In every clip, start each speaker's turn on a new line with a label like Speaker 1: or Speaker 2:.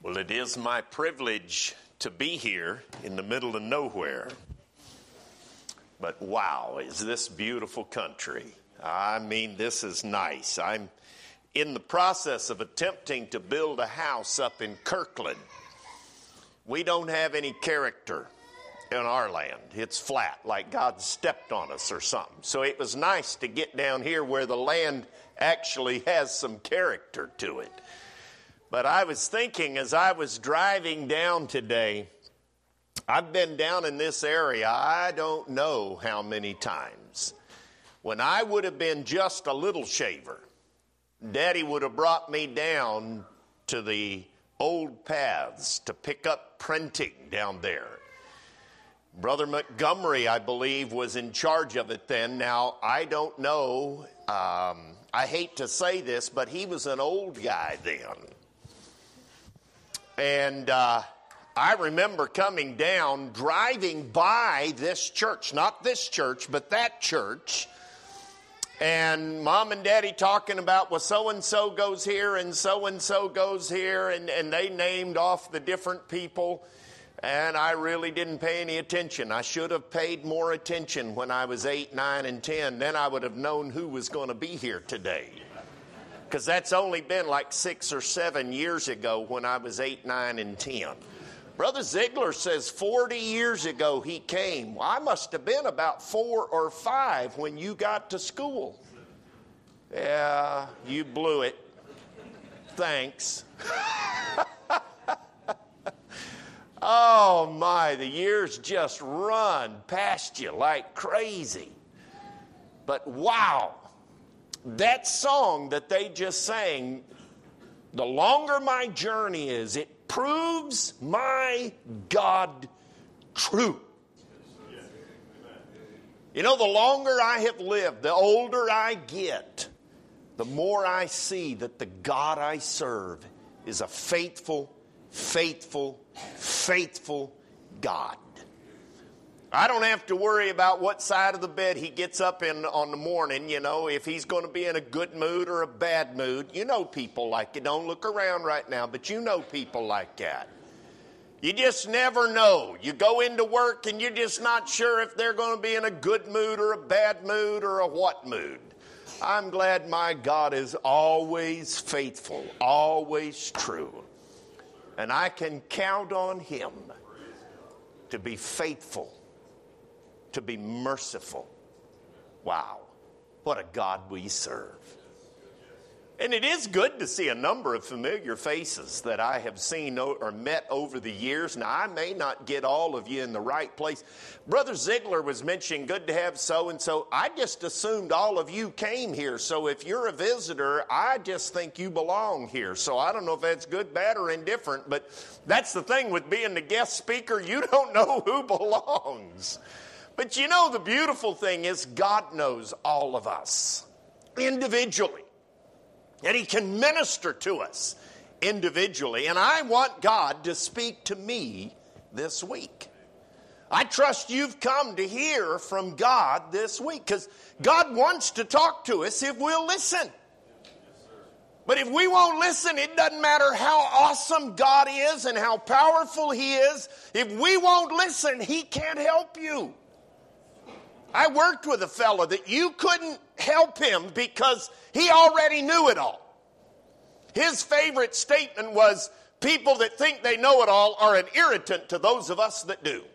Speaker 1: Well, it is my privilege to be here in the middle of nowhere. But wow, is this beautiful country. I mean, this is nice. I'm in the process of attempting to build a house up in Kirkland. We don't have any character in our land. It's flat, like God stepped on us or something. So it was nice to get down here where the land actually has some character to it. But I was thinking as I was driving down today, I've been down in this area I don't know how many times. When I would have been just a little shaver, Daddy would have brought me down to the old paths to pick up printing down there. Brother Montgomery, I believe, was in charge of it then. Now, I don't know. I hate to say this, but he was an old guy then. And I remember coming down, driving by this church, not this church, but that church, and Mom and Daddy talking about, well, so-and-so goes here and so-and-so goes here, and they named off the different people, and I really didn't pay any attention. I should have paid more attention when I was 8, 9, and 10. Then I would have known who was going to be here today. Because that's only been like 6 or 7 years ago when I was 8, 9, and 10. Brother Ziegler says 40 years ago he came. Well, I must have been about 4 or 5 when you got to school. Yeah, you blew it. Thanks. Oh my, the years just run past you like crazy. But wow. That song that they just sang, the longer my journey is, it proves my God true. You know, the longer I have lived, the older I get, the more I see that the God I serve is a faithful, faithful, faithful God. I don't have to worry about what side of the bed he gets up in on the morning, you know, if he's going to be in a good mood or a bad mood. You know people like it. Don't look around right now, but you know people like that. You just never know. You go into work and you're just not sure if they're going to be in a good mood or a bad mood or a what mood. I'm glad my God is always faithful, always true. And I can count on him to be faithful, to be merciful. Wow, what a God we serve. And it is good to see a number of familiar faces that I have seen or met over the years. Now, I may not get all of you in the right place. Brother Ziegler was mentioning good to have so-and-so. I just assumed all of you came here. So if you're a visitor, I just think you belong here. So I don't know if that's good, bad, or indifferent. But that's the thing with being the guest speaker. You don't know who belongs. But you know, the beautiful thing is God knows all of us individually. And he can minister to us individually. And I want God to speak to me this week. I trust you've come to hear from God this week, because God wants to talk to us if we'll listen. But if we won't listen, it doesn't matter how awesome God is and how powerful he is. If we won't listen, he can't help you. I worked with a fellow that you couldn't help him because he already knew it all. His favorite statement was, people that think they know it all are an irritant to those of us that do.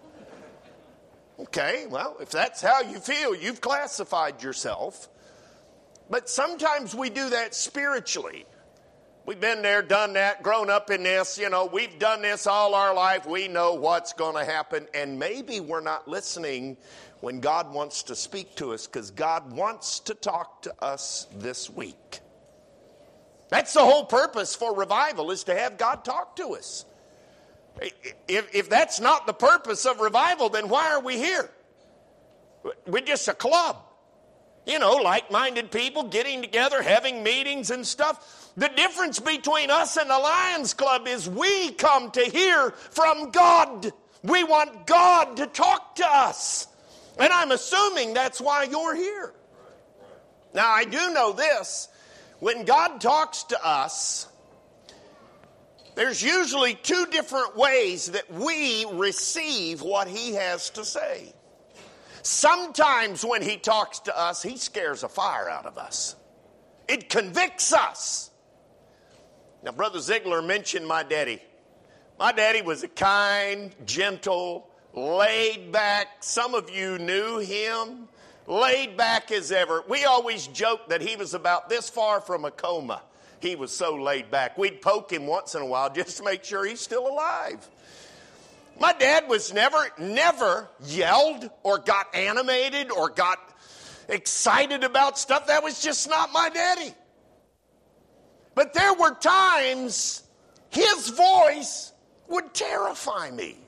Speaker 1: Okay, well, if that's how you feel, you've classified yourself. But sometimes we do that spiritually. We've been there, done that, grown up in this, you know, we've done this all our life. We know what's going to happen. And maybe we're not listening when God wants to speak to us, because God wants to talk to us this week. That's the whole purpose for revival, is to have God talk to us. If that's not the purpose of revival, then why are we here? We're just a club. You know, like-minded people getting together, having meetings and stuff. The difference between us and the Lions Club is we come to hear from God. We want God to talk to us. And I'm assuming that's why you're here. Now, I do know this. When God talks to us, there's usually two different ways that we receive what he has to say. Sometimes when he talks to us, he scares a fire out of us. It convicts us. Now, Brother Ziegler mentioned my daddy. My daddy was a kind, gentle, laid back. Some of you knew him. Laid back as ever. We always joked that he was about this far from a coma. He was so laid back. We'd poke him once in a while just to make sure he's still alive. My dad was never yelled or got animated or got excited about stuff. That was just not my daddy. But there were times his voice would terrify me.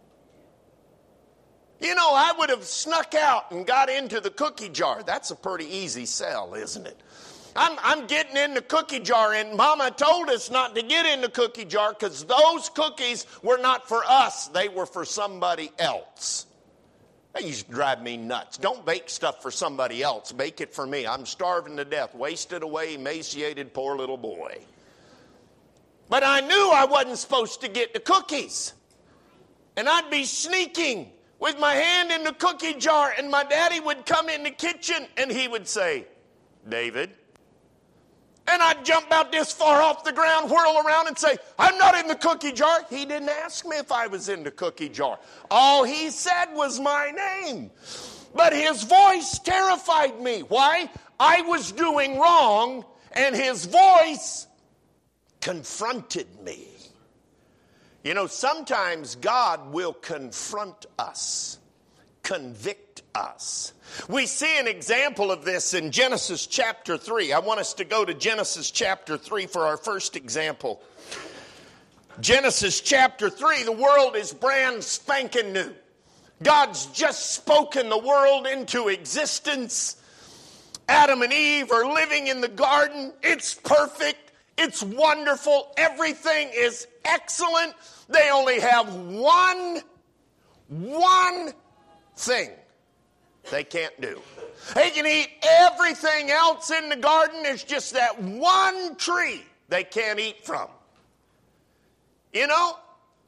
Speaker 1: You know, I would have snuck out and got into the cookie jar. That's a pretty easy sell, isn't it? I'm getting in the cookie jar, and Mama told us not to get in the cookie jar because those cookies were not for us. They were for somebody else. That used to drive me nuts. Don't bake stuff for somebody else. Bake it for me. I'm starving to death, wasted away, emaciated, poor little boy. But I knew I wasn't supposed to get the cookies. And I'd be sneaking with my hand in the cookie jar, and my daddy would come in the kitchen, and he would say, "David." And I'd jump out this far off the ground, whirl around and say, "I'm not in the cookie jar." He didn't ask me if I was in the cookie jar. All he said was my name. But his voice terrified me. Why? I was doing wrong, and his voice confronted me. You know, sometimes God will confront us, convict us. We see an example of this in Genesis chapter 3. I want us to go to Genesis chapter 3 for our first example. Genesis chapter 3, the world is brand spanking new. God's just spoken the world into existence. Adam and Eve are living in the garden. It's perfect. It's wonderful. Everything is excellent. They only have one thing they can't do. They can eat everything else in the garden. There's just that one tree they can't eat from. You know,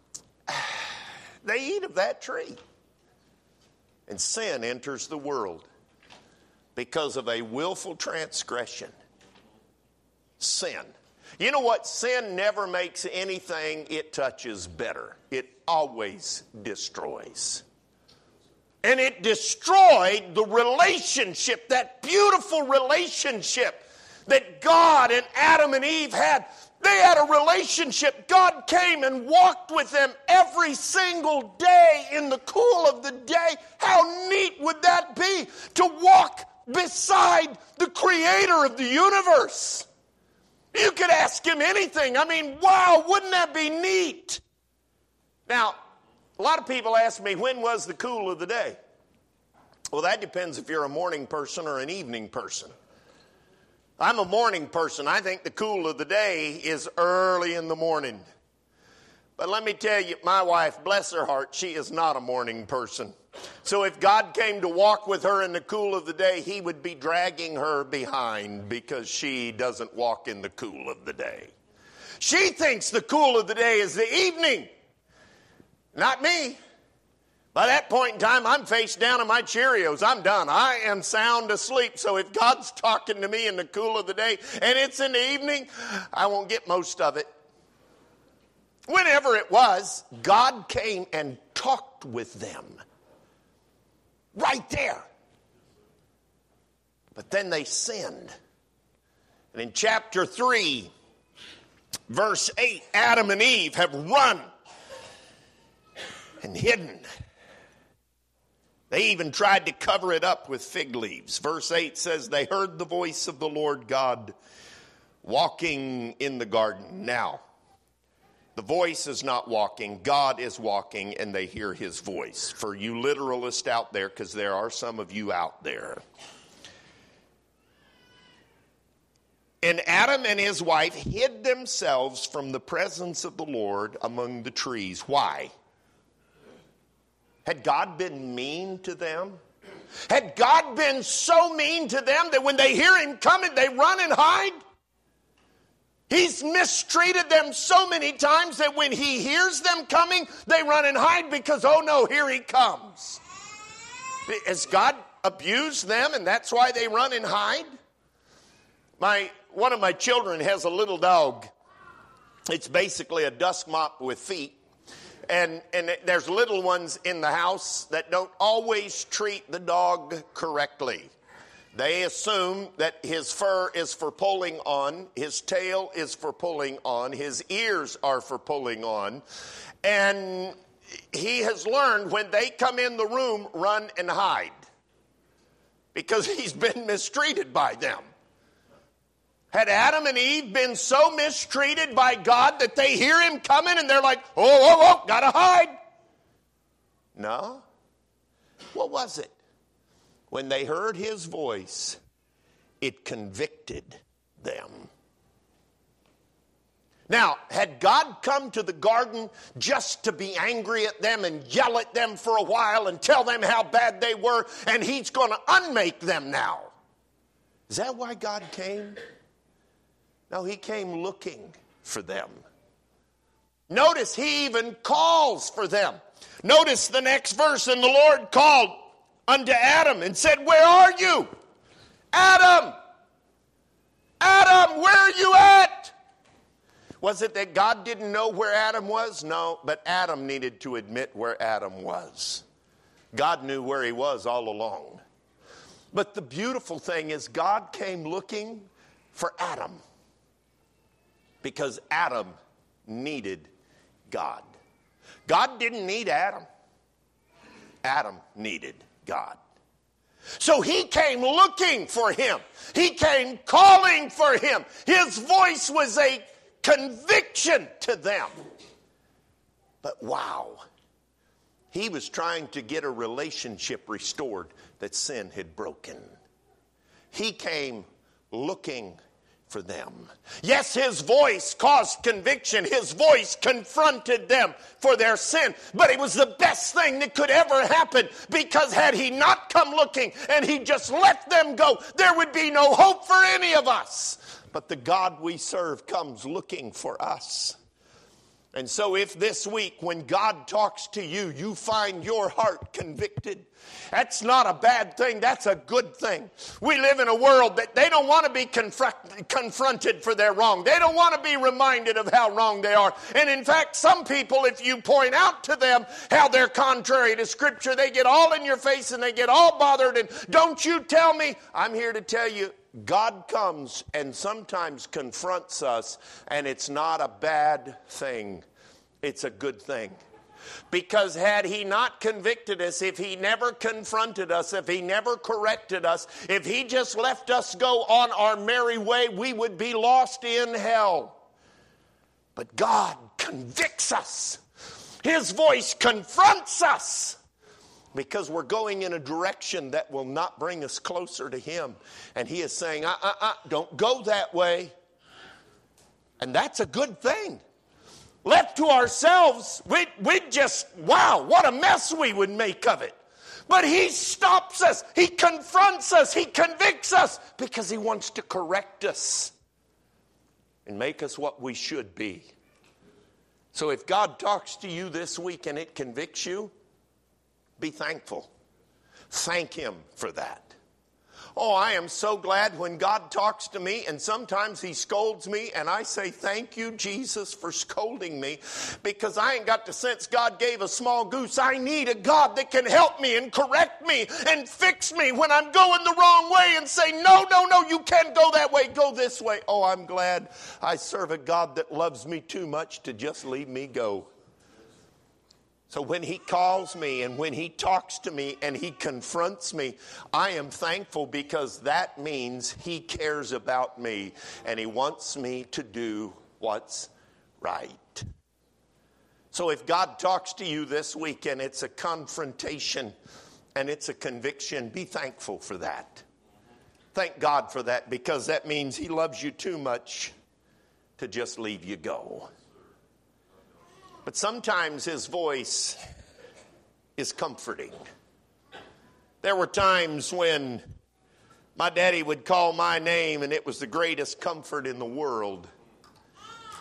Speaker 1: they eat of that tree. And sin enters the world because of a willful transgression. Sin. You know what? Sin never makes anything it touches better. It always destroys. And it destroyed the relationship, that beautiful relationship that God and Adam and Eve had. They had a relationship. God came and walked with them every single day in the cool of the day. How neat would that be to walk beside the creator of the universe? You could ask him anything. I mean, wow, wouldn't that be neat? Now, a lot of people ask me, when was the cool of the day? Well, that depends if you're a morning person or an evening person. I'm a morning person. I think the cool of the day is early in the morning. But let me tell you, my wife, bless her heart, she is not a morning person. So if God came to walk with her in the cool of the day, he would be dragging her behind because she doesn't walk in the cool of the day. She thinks the cool of the day is the evening. Not me. By that point in time, I'm face down in my Cheerios. I'm done. I am sound asleep. So if God's talking to me in the cool of the day and it's in the evening, I won't get most of it. Whenever it was, God came and talked with them. Right there. But then they sinned. And in chapter 3, verse 8, Adam and Eve have run and hidden. They even tried to cover it up with fig leaves. Verse 8 says, they heard the voice of the Lord God walking in the garden. Now, the voice is not walking. God is walking, and they hear his voice. For you literalists out there, because there are some of you out there. And Adam and his wife hid themselves from the presence of the Lord among the trees. Why? Had God been mean to them? Had God been so mean to them that when they hear him coming, they run and hide? He's mistreated them so many times that when he hears them coming, they run and hide because, oh no, here he comes. Has God abused them and that's why they run and hide? One of my children has a little dog. It's basically a dust mop with feet. And there's little ones in the house that don't always treat the dog correctly. They assume that his fur is for pulling on, his tail is for pulling on, his ears are for pulling on. And he has learned when they come in the room, run and hide. Because he's been mistreated by them. Had Adam and Eve been so mistreated by God that they hear him coming and they're like, oh, gotta hide? No. What was it? When they heard his voice, it convicted them. Now, had God come to the garden just to be angry at them and yell at them for a while and tell them how bad they were, and he's going to unmake them now? Is that why God came? No, he came looking for them. Notice he even calls for them. Notice the next verse, and the Lord called unto Adam and said, where are you? Adam! Adam, where are you at? Was it that God didn't know where Adam was? No, but Adam needed to admit where Adam was. God knew where he was all along. But the beautiful thing is God came looking for Adam. Because Adam needed God. God didn't need Adam. Adam needed God. So he came looking for him. He came calling for him. His voice was a conviction to them. But wow, he was trying to get a relationship restored that sin had broken. He came looking for them. Yes, his voice caused conviction. His voice confronted them for their sin. But it was the best thing that could ever happen, because had he not come looking and he just let them go, there would be no hope for any of us. But the God we serve comes looking for us. And so if this week when God talks to you, you find your heart convicted, that's not a bad thing. That's a good thing. We live in a world that they don't want to be confronted for their wrong. They don't want to be reminded of how wrong they are. And in fact, some people, if you point out to them how they're contrary to Scripture, they get all in your face and they get all bothered. And don't you tell me. I'm here to tell you, God comes and sometimes confronts us, and it's not a bad thing. It's a good thing. Because had he not convicted us, if he never confronted us, if he never corrected us, if he just left us go on our merry way, we would be lost in hell. But God convicts us. His voice confronts us. Because we're going in a direction that will not bring us closer to him. And he is saying, don't go that way. And that's a good thing. Left to ourselves, we'd just, wow, what a mess we would make of it. But he stops us. He confronts us. He convicts us because he wants to correct us and make us what we should be. So if God talks to you this week and it convicts you, be thankful. Thank him for that. Oh, I am so glad when God talks to me, and sometimes he scolds me, and I say, thank you, Jesus, for scolding me, because I ain't got the sense God gave a small goose. I need a God that can help me and correct me and fix me when I'm going the wrong way and say, no, you can't go that way, go this way. Oh, I'm glad I serve a God that loves me too much to just leave me go. So when he calls me and when he talks to me and he confronts me, I am thankful, because that means he cares about me and he wants me to do what's right. So if God talks to you this week and it's a confrontation and it's a conviction, be thankful for that. Thank God for that, because that means he loves you too much to just leave you go. But sometimes his voice is comforting. There were times when my daddy would call my name, and it was the greatest comfort in the world.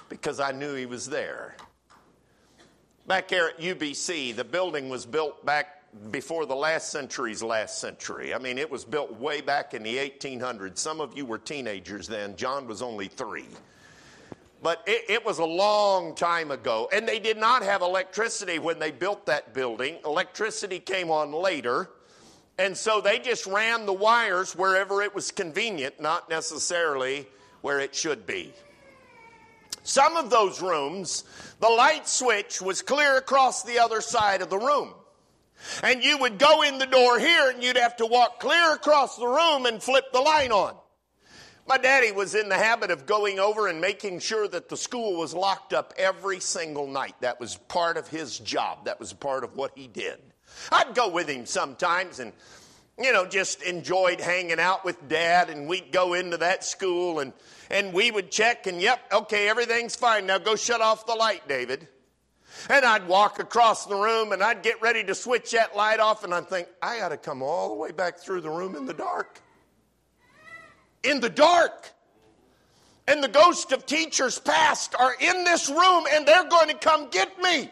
Speaker 1: because I knew he was there. Back there at UBC, the building was built back before the last century's last century. I mean, it was built way back in the 1800s. Some of you were teenagers then. John was only 3. But it was a long time ago. And they did not have electricity when they built that building. Electricity came on later. And so they just ran the wires wherever it was convenient, not necessarily where it should be. Some of those rooms, the light switch was clear across the other side of the room. And you would go in the door here and you'd have to walk clear across the room and flip the light on. My daddy was in the habit of going over and making sure that the school was locked up every single night. That was part of his job. That was part of what he did. I'd go with him sometimes and, just enjoyed hanging out with Dad, and we'd go into that school and we would check and, yep, okay, everything's fine. Now go shut off the light, David. And I'd walk across the room and I'd get ready to switch that light off, and I'd think, I got to come all the way back through the room in the dark. In the dark. And the ghosts of teachers past are in this room and they're going to come get me.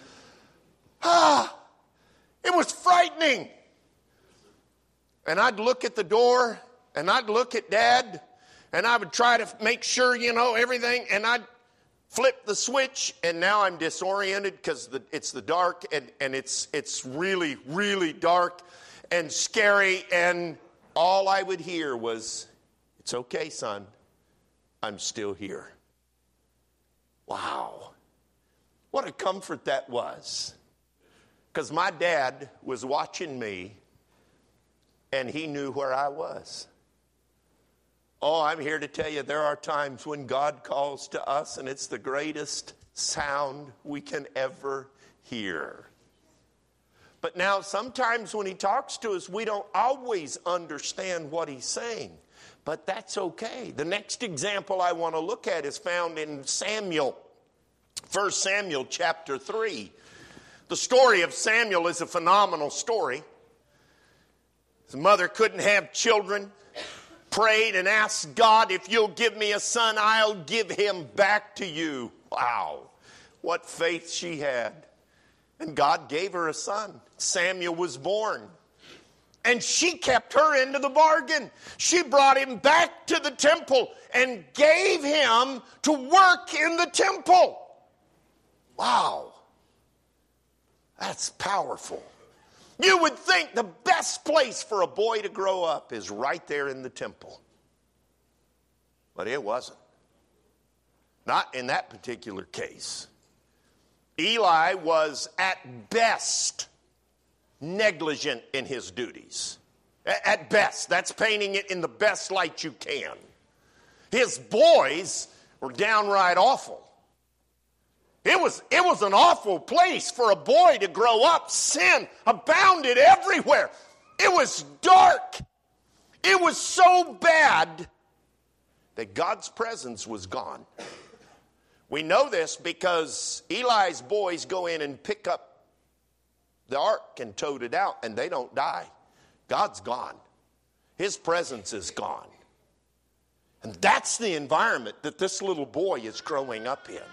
Speaker 1: It was frightening. And I'd look at the door and I'd look at Dad and I would try to make sure, everything, and I'd flip the switch, and now I'm disoriented because it's the dark, and it's really, really dark and scary, and all I would hear was, "It's okay, son. I'm still here." Wow. What a comfort that was. Because my dad was watching me, and he knew where I was. Oh, I'm here to tell you there are times when God calls to us, and it's the greatest sound we can ever hear. But now sometimes when he talks to us, we don't always understand what he's saying. But that's okay. The next example I want to look at is found in Samuel. 1 Samuel chapter 3. The story of Samuel is a phenomenal story. His mother couldn't have children. Prayed and asked God, if you'll give me a son, I'll give him back to you. Wow. What faith she had. And God gave her a son. Samuel was born. And she kept her end of the bargain. She brought him back to the temple and gave him to work in the temple. Wow. That's powerful. You would think the best place for a boy to grow up is right there in the temple. But it wasn't. Not in that particular case. Eli was at best negligent in his duties. At best. That's painting it in the best light you can. His boys were downright awful. It was an awful place for a boy to grow up. Sin abounded everywhere. It was dark. It was so bad that God's presence was gone. We know this because Eli's boys go in and pick up the ark and tote it out, and they don't die. God's gone. His presence is gone. And that's the environment that this little boy is growing up in.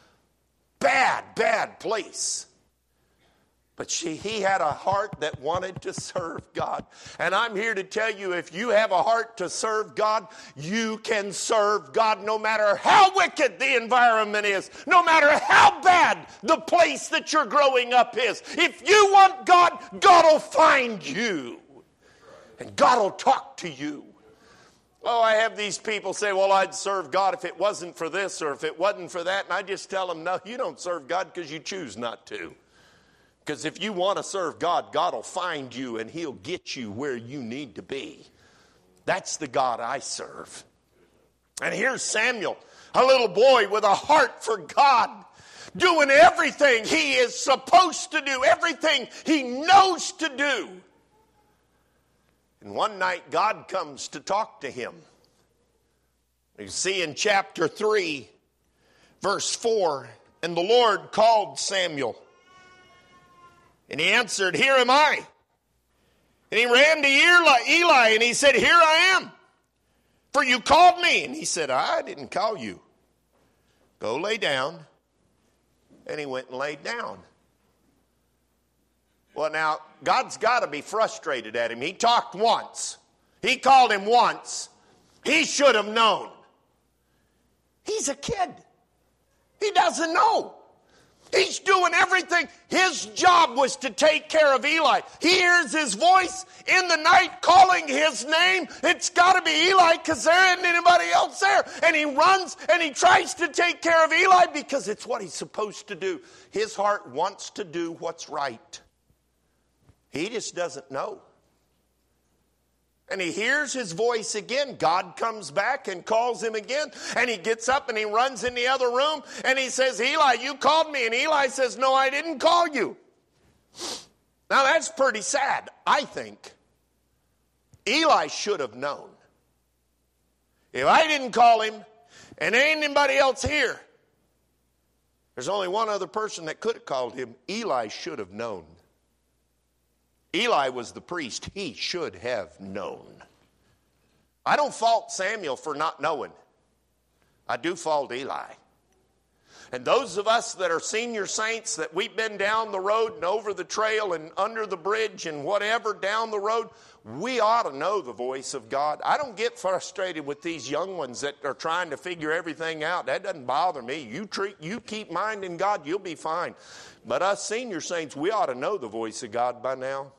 Speaker 1: Bad place. But he had a heart that wanted to serve God. And I'm here to tell you, if you have a heart to serve God, you can serve God no matter how wicked the environment is, no matter how bad the place that you're growing up is. If you want God, God will find you. And God will talk to you. Oh, I have these people say, well, I'd serve God if it wasn't for this or if it wasn't for that. And I just tell them, no, you don't serve God because you choose not to. Because if you want to serve God, God will find you and he'll get you where you need to be. That's the God I serve. And here's Samuel, a little boy with a heart for God, doing everything he is supposed to do, everything he knows to do. And one night, God comes to talk to him. You see in chapter 3, verse 4, and the Lord called Samuel. And he answered, here am I. And he ran to Eli and he said, here I am. For you called me. And he said, I didn't call you. Go lay down. And he went and laid down. Well, now, God's got to be frustrated at him. He talked once. He called him once. He should have known. He's a kid. He doesn't know. He's doing everything. His job was to take care of Eli. He hears his voice in the night calling his name. It's got to be Eli because there isn't anybody else there. And he runs and he tries to take care of Eli because it's what he's supposed to do. His heart wants to do what's right. He just doesn't know. And he hears his voice again. God comes back and calls him again. And he gets up and he runs in the other room. And he says, Eli, you called me. And Eli says, no, I didn't call you. Now that's pretty sad, I think. Eli should have known. If I didn't call him and there ain't anybody else here, there's only one other person that could have called him. Eli should have known. Eli was the priest. He should have known. I don't fault Samuel for not knowing. I do fault Eli. And those of us that are senior saints, that we've been down the road and over the trail and under the bridge and whatever down the road, we ought to know the voice of God. I don't get frustrated with these young ones that are trying to figure everything out. That doesn't bother me. You keep minding God, you'll be fine. But us senior saints, we ought to know the voice of God by now.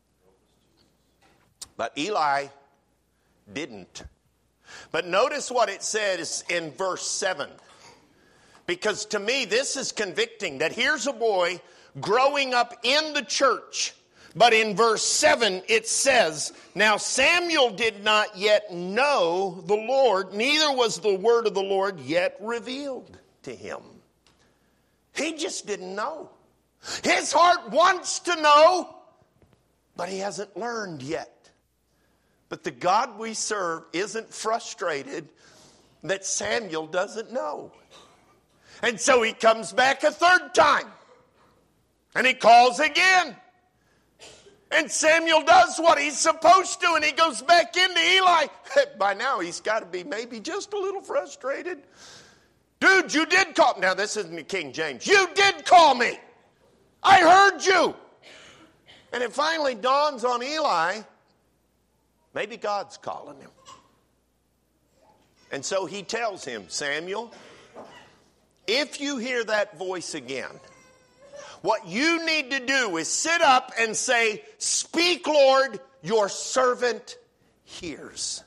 Speaker 1: But Eli didn't. But notice what it says in verse 7. Because to me, this is convicting that here's a boy growing up in the church. But in verse 7, it says, now Samuel did not yet know the Lord, neither was the word of the Lord yet revealed to him. He just didn't know. His heart wants to know, but he hasn't learned yet. But the God we serve isn't frustrated that Samuel doesn't know. And so he comes back a third time. And he calls again. And Samuel does what he's supposed to. And he goes back into Eli. By now he's got to be maybe just a little frustrated. Dude, you did call. Now this isn't the King James. You did call me. I heard you. And it finally dawns on Eli. Maybe God's calling him. And so he tells him, Samuel, if you hear that voice again, what you need to do is sit up and say, speak, Lord, your servant hears.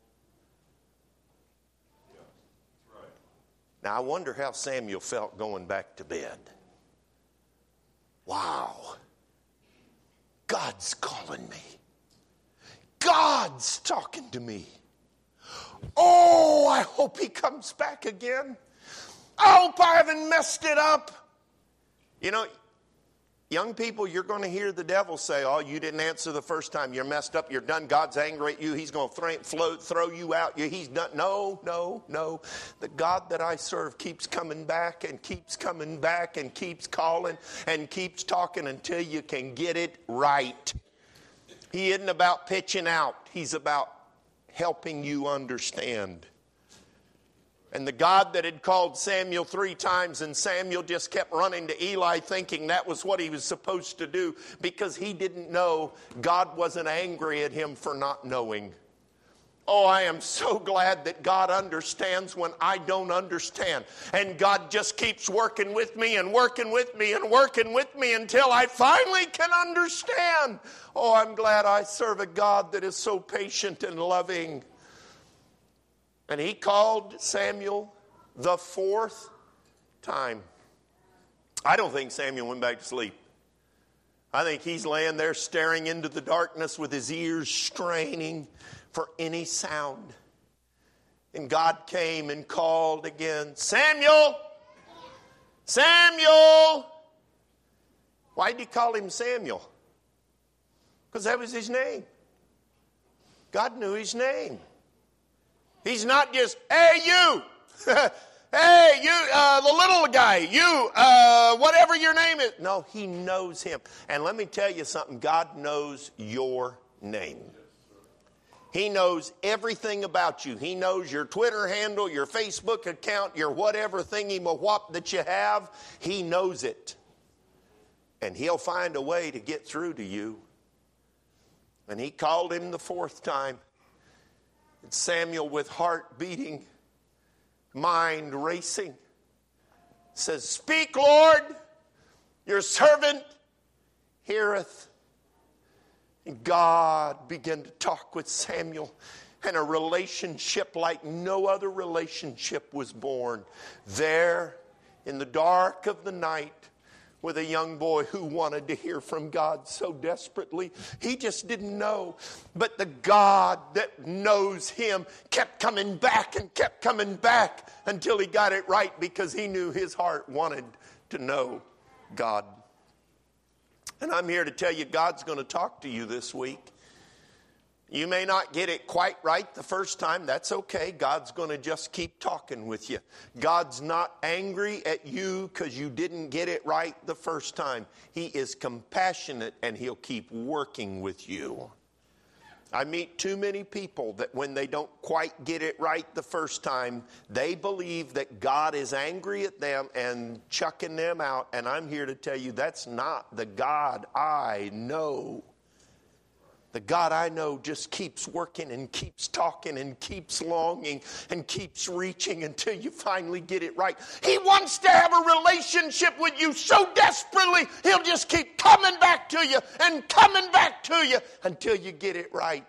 Speaker 1: Now I wonder how Samuel felt going back to bed. Wow. God's calling me. God's talking to me. Oh, I hope he comes back again. I hope I haven't messed it up. You know, young people, you're going to hear the devil say, oh, you didn't answer the first time. You're messed up. You're done. God's angry at you. He's going to throw you out. He's done. No. The God that I serve keeps coming back and keeps coming back and keeps calling and keeps talking until you can get it right. He isn't about pitching out. He's about helping you understand. And the God that had called Samuel 3 times, and Samuel just kept running to Eli thinking that was what he was supposed to do because he didn't know God wasn't angry at him for not knowing. Oh, I am so glad that God understands when I don't understand. And God just keeps working with me and working with me and working with me until I finally can understand. Oh, I'm glad I serve a God that is so patient and loving. And he called Samuel the 4th time. I don't think Samuel went back to sleep. I think he's laying there staring into the darkness with his ears straining for any sound. And God came and called again, Samuel! Samuel! Why did he call him Samuel? Because that was his name. God knew his name. He's not just, hey, you. Hey, you, the little guy. You, whatever your name is. No, he knows him. And let me tell you something. God knows your name. He knows everything about you. He knows your Twitter handle, your Facebook account, your whatever thingy-ma-whop that you have. He knows it. And He'll find a way to get through to you. And He called him the fourth time. And Samuel, with heart beating, mind racing, says, "Speak, Lord, your servant heareth." And God began to talk with Samuel, and a relationship like no other relationship was born there in the dark of the night with a young boy who wanted to hear from God so desperately. He just didn't know. But the God that knows him kept coming back and kept coming back until he got it right, because he knew his heart wanted to know God. And I'm here to tell you, God's going to talk to you this week. You may not get it quite right the first time. That's okay. God's going to just keep talking with you. God's not angry at you because you didn't get it right the first time. He is compassionate, and He'll keep working with you. I meet too many people that when they don't quite get it right the first time, they believe that God is angry at them and chucking them out. And I'm here to tell you, that's not the God I know. The God I know just keeps working and keeps talking and keeps longing and keeps reaching until you finally get it right. He wants to have a relationship with you so desperately, He'll just keep coming back to you and coming back to you until you get it right.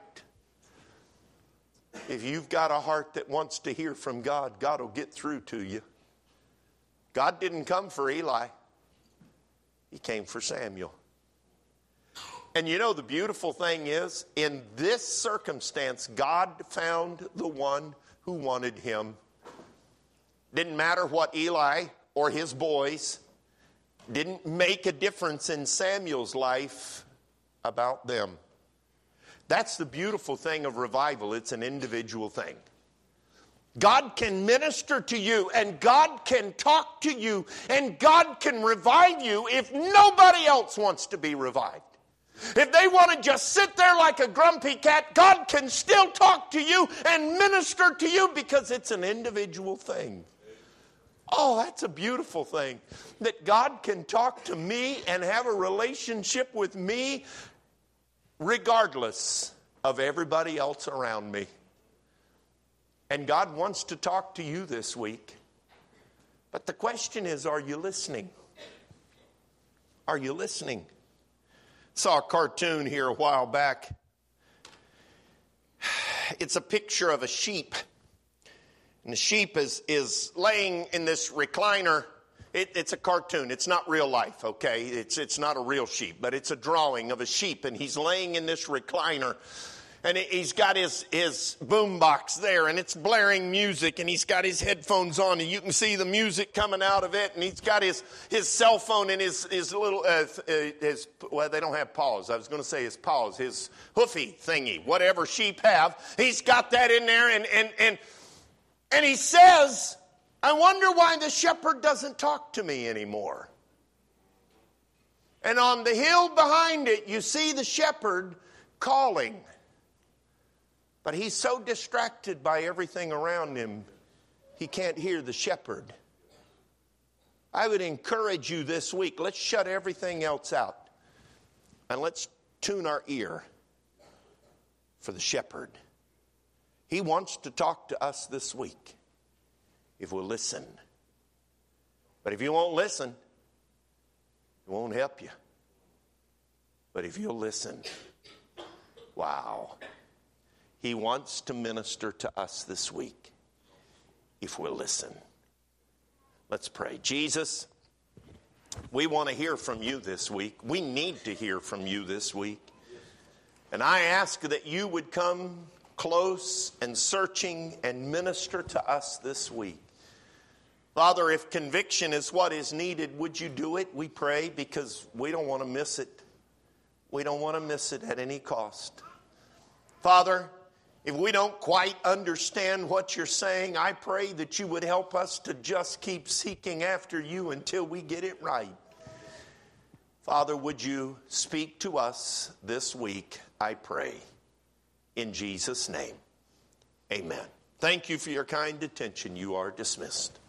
Speaker 1: If you've got a heart that wants to hear from God, God will get through to you. God didn't come for Eli. He came for Samuel. And you know, the beautiful thing is, in this circumstance, God found the one who wanted him. Didn't matter what Eli or his boys didn't make a difference in Samuel's life about them. That's the beautiful thing of revival. It's an individual thing. God can minister to you, and God can talk to you, and God can revive you if nobody else wants to be revived. If they want to just sit there like a grumpy cat, God can still talk to you and minister to you, because it's an individual thing. Oh, that's a beautiful thing. That God can talk to me and have a relationship with me regardless of everybody else around me. And God wants to talk to you this week. But the question is, are you listening? Are you listening? Saw a cartoon here a while back. It's a picture of a sheep. And the sheep is laying in this recliner. It's a cartoon. It's not real life, okay? It's not a real sheep, but it's a drawing of a sheep. And he's laying in this recliner. And he's got his boom box there, and it's blaring music, and he's got his headphones on, and you can see the music coming out of it, and he's got his cell phone and his little, well, they don't have paws. I was going to say his paws, his hoofy thingy, whatever sheep have. He's got that in there, and he says, I wonder why the shepherd doesn't talk to me anymore. And on the hill behind it, you see the shepherd calling. But he's so distracted by everything around him, he can't hear the shepherd. I would encourage you this week, let's shut everything else out. And let's tune our ear for the shepherd. He wants to talk to us this week if we'll listen. But if you won't listen, it won't help you. But if you'll listen, wow. He wants to minister to us this week if we'll listen. Let's pray. Jesus, we want to hear from you this week. We need to hear from you this week. And I ask that you would come close and searching and minister to us this week. Father, if conviction is what is needed, would you do it? We pray, because we don't want to miss it. We don't want to miss it at any cost. Father, if we don't quite understand what you're saying, I pray that you would help us to just keep seeking after you until we get it right. Father, would you speak to us this week, I pray. in Jesus' name. Amen. Thank you for your kind attention. You are dismissed.